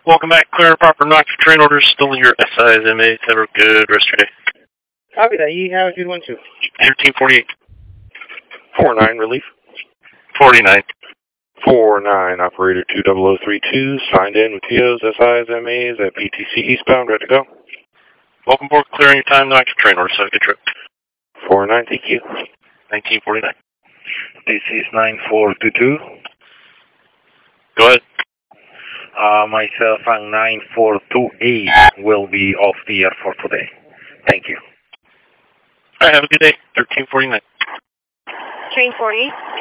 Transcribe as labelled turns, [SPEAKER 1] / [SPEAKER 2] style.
[SPEAKER 1] Welcome back. Clear and proper knock for train orders. Still in your SIs, MAs. Have a good rest of your day.
[SPEAKER 2] Copy that. You have a good one too.
[SPEAKER 1] 1348.
[SPEAKER 3] 49 relief.
[SPEAKER 1] 49.
[SPEAKER 3] 49 operator 20032 signed in with TOs, SIs, MAs at PTC eastbound, ready to go.
[SPEAKER 1] Welcome aboard. Clearing your time knock for train orders. Have a good trip.
[SPEAKER 3] 49, thank you.
[SPEAKER 1] 1949.
[SPEAKER 4] This is 9422.
[SPEAKER 1] Go ahead.
[SPEAKER 4] Myself and 9428 will be off the air for today. Thank you.
[SPEAKER 1] All right, have a good day. 1349.
[SPEAKER 5] Train 40.